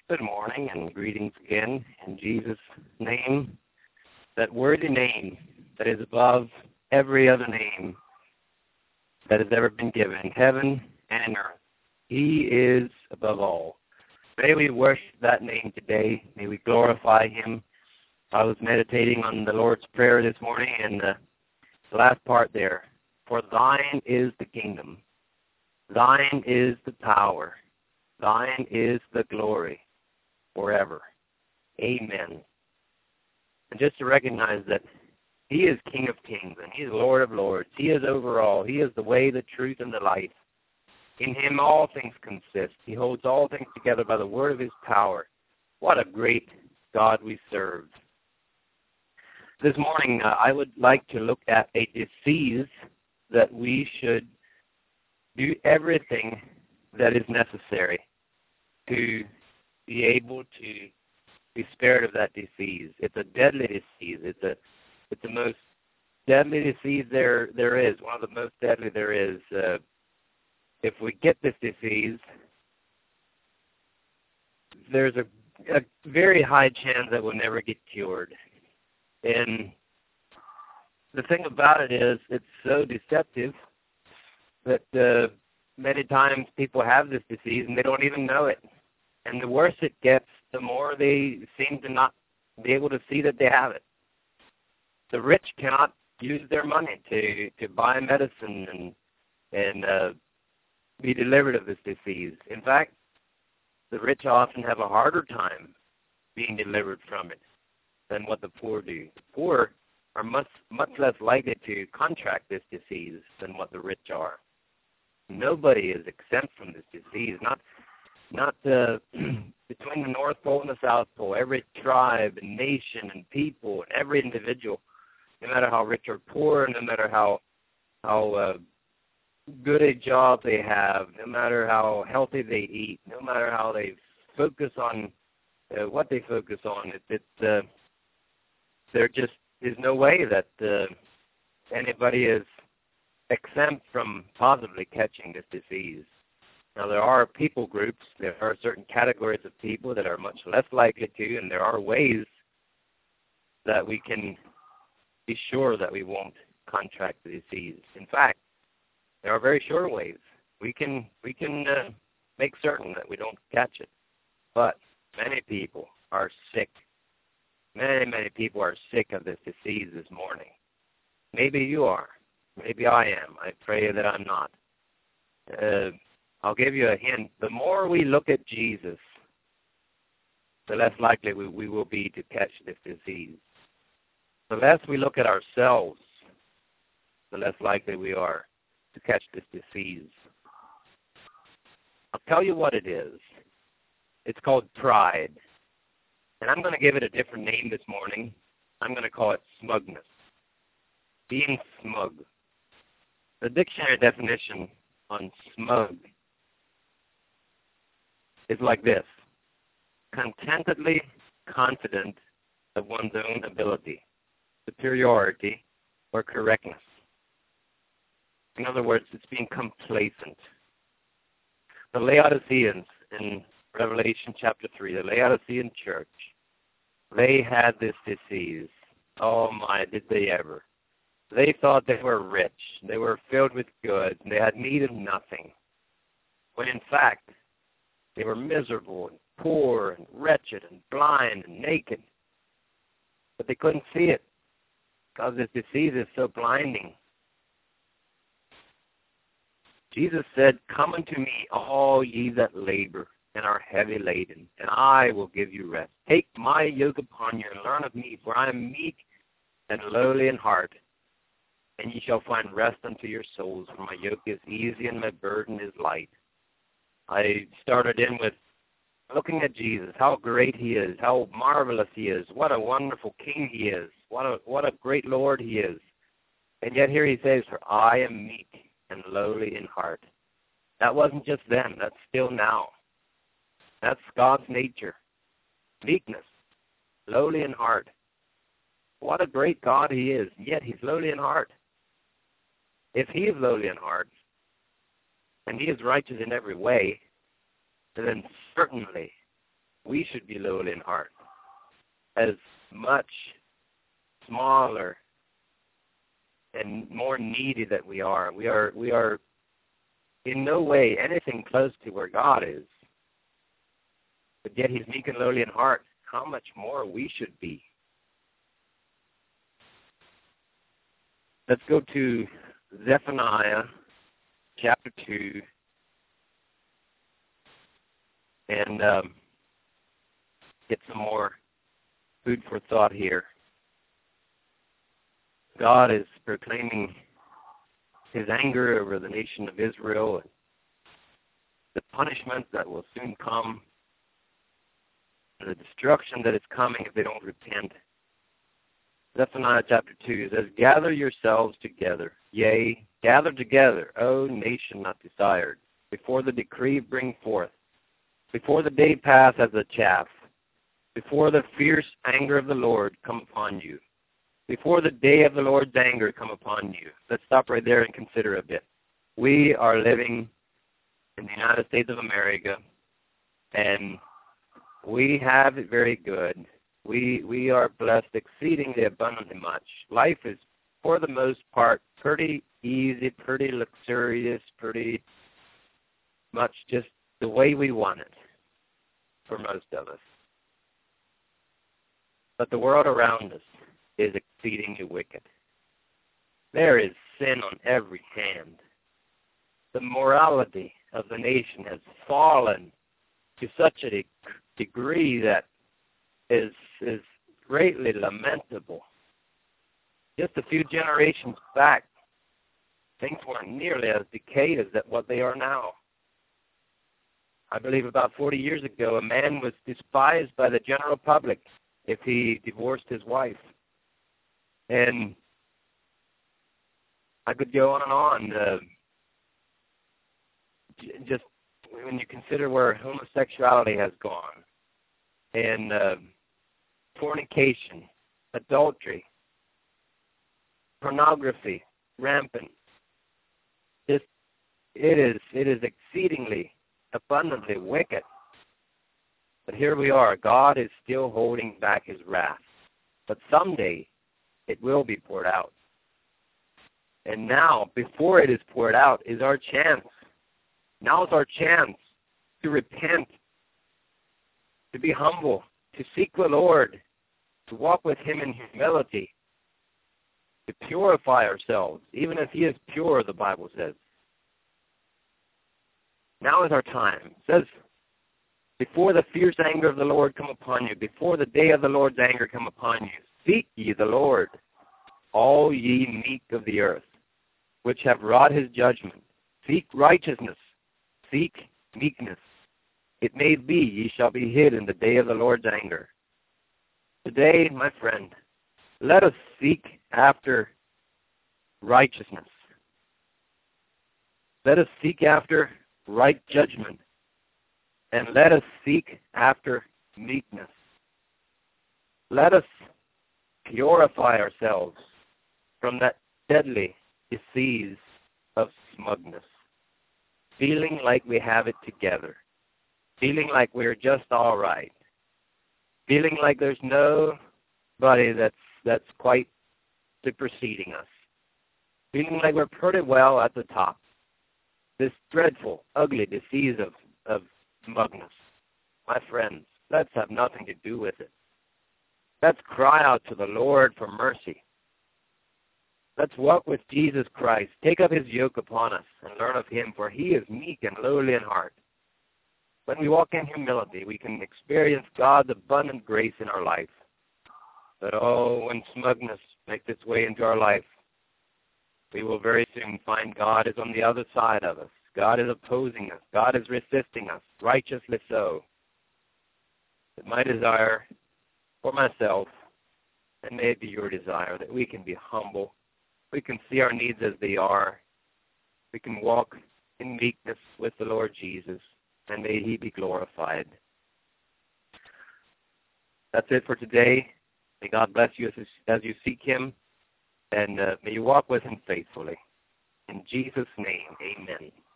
Good morning and greetings again in Jesus' name, that worthy name that is above every other name that has ever been given, heaven and earth. He is above all. May we worship that name today. May we glorify him. I was meditating on the Lord's Prayer this morning, and the last part there, for thine is the kingdom, thine is the power, thine is the glory, forever. Amen. And just to recognize that he is King of kings and he is Lord of lords. He is over all. He is the way, the truth, and the life. In him all things consist. He holds all things together by the word of his power. What a great God we serve. This morning, I would like to look at a disease that we should do everything that is necessary to be able to be spared of that disease. It's a deadly disease. It's the most deadly disease there is, one of the most deadly there is. If we get this disease, there's a very high chance that we'll never get cured. And the thing about it is it's so deceptive that many times people have this disease and they don't even know it. And the worse it gets, the more they seem to not be able to see that they have it. The rich cannot use their money to buy medicine and be delivered of this disease. In fact, the rich often have a harder time being delivered from it than what the poor do. The poor are much less likely to contract this disease than what the rich are. Nobody is exempt from this disease, not between the North Pole and the South Pole. Every tribe and nation and people and every individual, no matter how rich or poor, no matter how good a job they have, no matter how healthy they eat, no matter how they focus on what they focus on, there just is no way that anybody is exempt from possibly catching this disease. Now, there are people groups, there are certain categories of people that are much less likely to, and there are ways that we can be sure that we won't contract the disease. In fact, there are very sure ways. We can make certain that we don't catch it. But many people are sick. Many people are sick of this disease this morning. Maybe you are. Maybe I am. I pray that I'm not. I'll give you a hint. The more we look at Jesus, the less likely we will be to catch this disease. The less we look at ourselves, the less likely we are to catch this disease. I'll tell you what it is. It's called pride. And I'm going to give it a different name this morning. I'm going to call it smugness. Being smug. The dictionary definition on smug is like this: contentedly confident of one's own ability, superiority, or correctness. In other words, it's being complacent. The Laodiceans in Revelation chapter 3, the Laodicean church, they had this disease. Oh my, did they ever. They thought they were rich, they were filled with goods, and they had need of nothing. When in fact, they were miserable and poor and wretched and blind and naked. But they couldn't see it because this disease is so blinding. Jesus said, "Come unto me, all ye that labor and are heavy laden, and I will give you rest. Take my yoke upon you and learn of me, for I am meek and lowly in heart, and ye shall find rest unto your souls, for my yoke is easy and my burden is light." I started in with looking at Jesus, how great he is, how marvelous he is, what a wonderful king he is, what a great Lord he is. And yet here he says, "For I am meek and lowly in heart." That wasn't just then, that's still now. That's God's nature. Meekness, lowly in heart. What a great God he is, yet he's lowly in heart. If he is lowly in heart, and he is righteous in every way, then certainly we should be lowly in heart. As much smaller and more needy that we are in no way anything close to where God is. But yet he's meek and lowly in heart. How much more we should be. Let's go to Zephaniah chapter 2 and get some more food for thought here. God is proclaiming his anger over the nation of Israel and the punishment that will soon come, and the destruction that is coming if they don't repent. Zephaniah chapter 2 says, "Gather yourselves together, yea, gather together, O nation not desired, before the decree bring forth, before the day pass as a chaff, before the fierce anger of the Lord come upon you, before the day of the Lord's anger come upon you." Let's stop right there and consider a bit. We are living in the United States of America, and we have it very good. We are blessed exceedingly abundantly much. Life is, for the most part, pretty easy, pretty luxurious, pretty much just the way we want it for most of us. But the world around us is exceedingly wicked. There is sin on every hand. The morality of the nation has fallen to such a degree that is greatly lamentable. Just a few generations back, things weren't nearly as decayed as what they are now. I believe about 40 years ago, a man was despised by the general public if he divorced his wife. And I could go on and on. Just when you consider where homosexuality has gone, and fornication, adultery, pornography, rampant. It is exceedingly abundantly wicked. But here we are. God is still holding back his wrath. But someday it will be poured out. And now, before it is poured out, is our chance. Now is our chance to repent, to be humble, to seek the Lord, to walk with him in humility, to purify ourselves, even as he is pure, the Bible says. Now is our time. It says, before the fierce anger of the Lord come upon you, before the day of the Lord's anger come upon you, seek ye the Lord, all ye meek of the earth, which have wrought his judgment. Seek righteousness, seek meekness. It may be ye shall be hid in the day of the Lord's anger. Today, my friend, let us seek after righteousness. Let us seek after right judgment. And let us seek after meekness. Let us purify ourselves from that deadly disease of smugness, feeling like we have it together, feeling like we're just all right, feeling like there's nobody that's quite superseding us, feeling like we're pretty well at the top. This dreadful, ugly disease of smugness. My friends, let's have nothing to do with it. Let's cry out to the Lord for mercy. Let's walk with Jesus Christ. Take up his yoke upon us and learn of him, for he is meek and lowly in heart. When we walk in humility, we can experience God's abundant grace in our life. But when smugness makes its way into our life, we will very soon find God is on the other side of us. God is opposing us. God is resisting us, righteously so. But my desire for myself, and may it be your desire, that we can be humble. We can see our needs as they are. We can walk in meekness with the Lord Jesus, and may he be glorified. That's it for today. May God bless you as you seek him, and may you walk with him faithfully. In Jesus' name, amen.